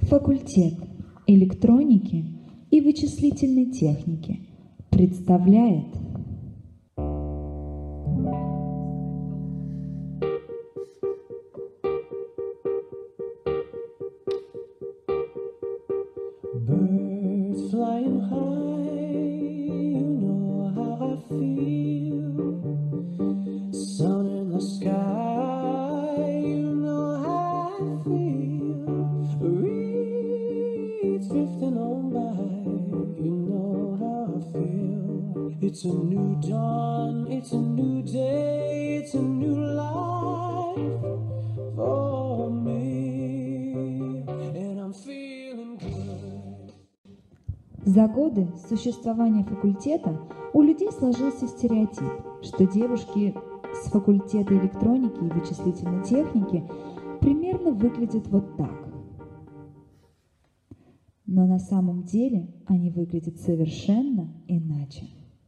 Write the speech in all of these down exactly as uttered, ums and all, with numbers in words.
Факультет электроники и вычислительной техники представляет Birds flying high, you know how I feel. Sun in the sky, you know how I feel. Reeds drifting on by, you know how I feel. It's a new dawn, it's a new day, it's a new life for me, and I'm feeling good. За годы существования факультета у людей сложился стереотип, что девушки с факультета электроники и вычислительной техники примерно выглядят вот так. Но на самом деле они выглядят совершенно иначе.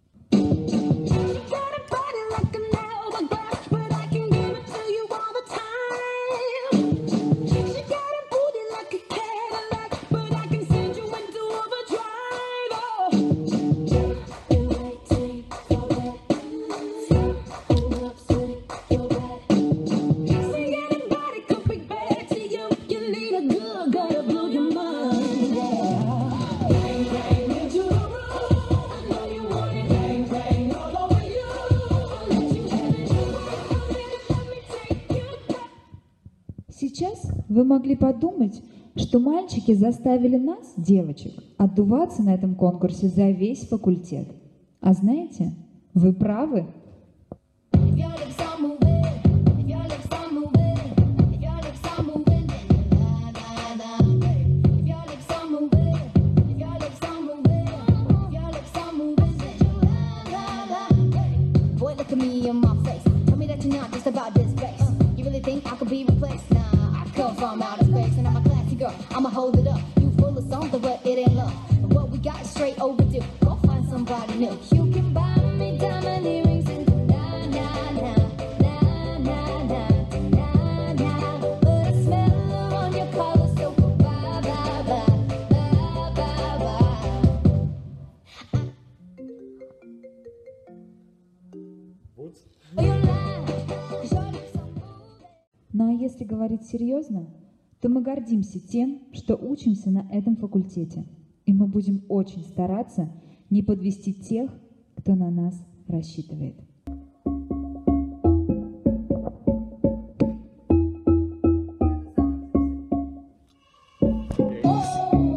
Сейчас вы могли подумать, что мальчики заставили нас, девочек, отдуваться на этом конкурсе за весь факультет. А знаете, вы правы. From outer space, and I'm a classy girl. I'ma hold it up. You full of songs, but it ain't love. And what we got is straight overdue. Go find somebody new. You can buy me diamond earrings and na na na na na na na na. But I smell on your collar, so bye bye bye bye bye bye. Ну а если говорить серьезно, то мы гордимся тем, что учимся на этом факультете. И мы будем очень стараться не подвести тех, кто на нас рассчитывает.